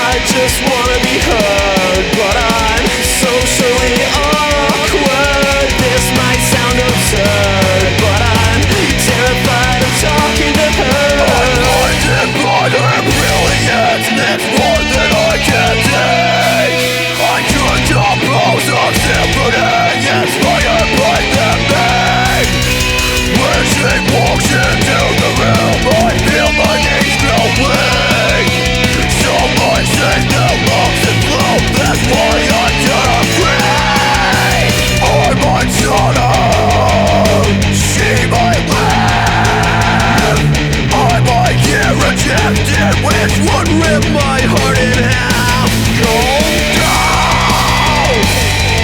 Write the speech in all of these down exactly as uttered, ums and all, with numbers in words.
I just wanna be heard, but I'm socially awkward. This might sound absurd, but I'm terrified of talking to her. I'm blinded by her brilliance, it's more than I can take. I can't oppose her symphony, inspired by the pain. When she walks into the room, I feel my knees grow weak. So much in the lungs and flow, that's why I turn free. I'm unshadowed, she might live. I might get rejected, which would rip my heart in half. Go down.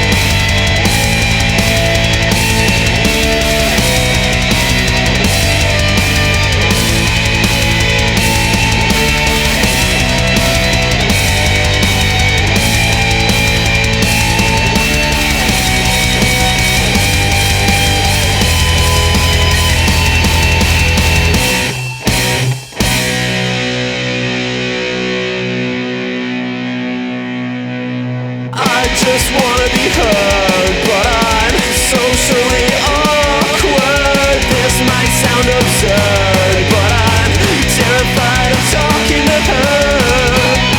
I just wanna be heard, but I'm socially awkward. This might sound absurd, but I'm terrified of talking to her.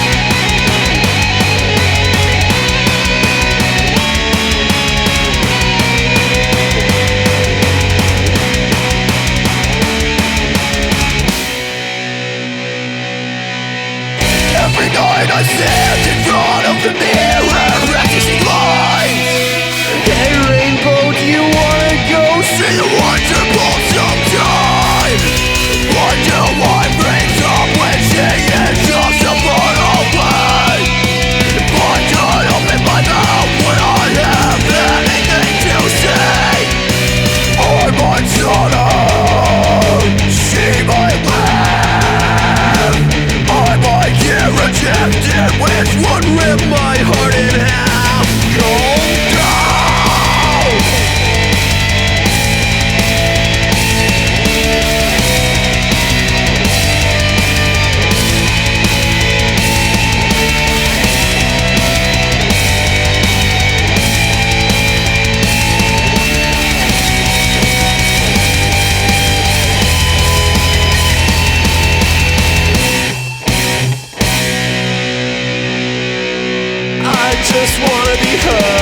Every night I stand in front of the mirror, practicing lines. Hey Rainbow, do you wanna go? See the wonderful sometime. Why do I break up when she is just so far away? Why don't open my mouth when I have anything to say? I'm unshadowed, she might live. I might get rejected, which would rip my heart in half. Go down. I just wanna be heard.